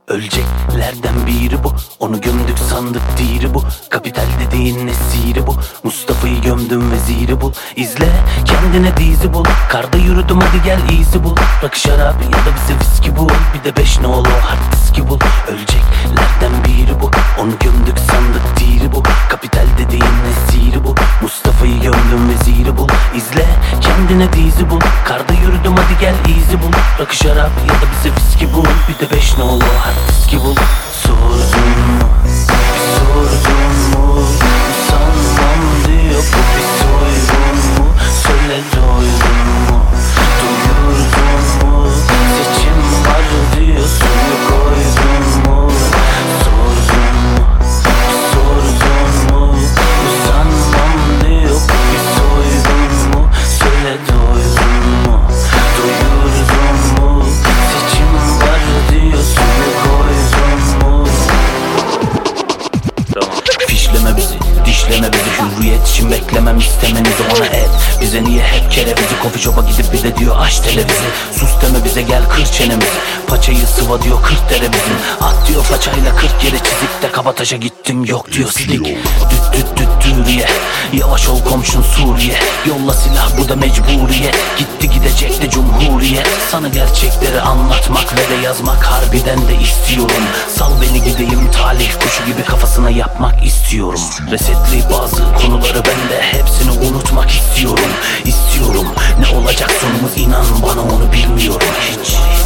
Öleceklerden biri bu. Onu gömdük sandık diri bu. Kapital dediğin esiri bu. Mustafa'yı gömdüm veziri bul. İzle kendine dizi bul. Karda yürüdüm hadi gel easy bul. Rakı şarap ya da bize viski bul. Bir de 5 nolu hard diski bul. Öleceklerden biri bu. Onu gömdük sandık diri bu. Kapital dediğin esiri bu. Mustafa'yı gömdüm veziri bul. İzle kendine dizi bul. Karda yürüdüm hadi gel easy bul. Rakı şarap ya da bize viski bul. Bir de 5 nolu hard diski bul. Sordun mu? Sordun mu? Sanmam diyor bu bir soygun mu? Söyle doydun mu? Duyurdun mu? Seçim var diyor suyu koydun mu? Sordun mu? Sordun mu? Sanmam diyor bu bir soygun mu? Söyle doydun mu? Duyurdun mu? Seçim var diyor suyu koydun mu? Fişleme bizi, dişleme bizi. Hürriyet için beklemem istemenizi ona et. Bize niye hep kerevizi? Coffee shop'a gidip bir de diyor aç televizi. Sus deme bize gel kır çenemizi. Paçayı sıva diyor 40 dere bizim. At diyor paçayla 40 yere çizik de Kabataş'a gittim yok diyor silik. Düt düt düt dürüye. Yavaş ol komşun Suriye. Yolla silah bu da mecburiye. Gitti gidecek de Cumhuriyet. Sana gerçekleri anlatmak ve de yazmak harbiden de istiyorum. Sal beni gideyim talih kuşu gibi kafasına yapmak istiyorum. Resetli bazı konuları ben de hepsini unutmak istiyorum. İstiyorum ne olacak sonumuz inan bana onu bilmiyorum hiç.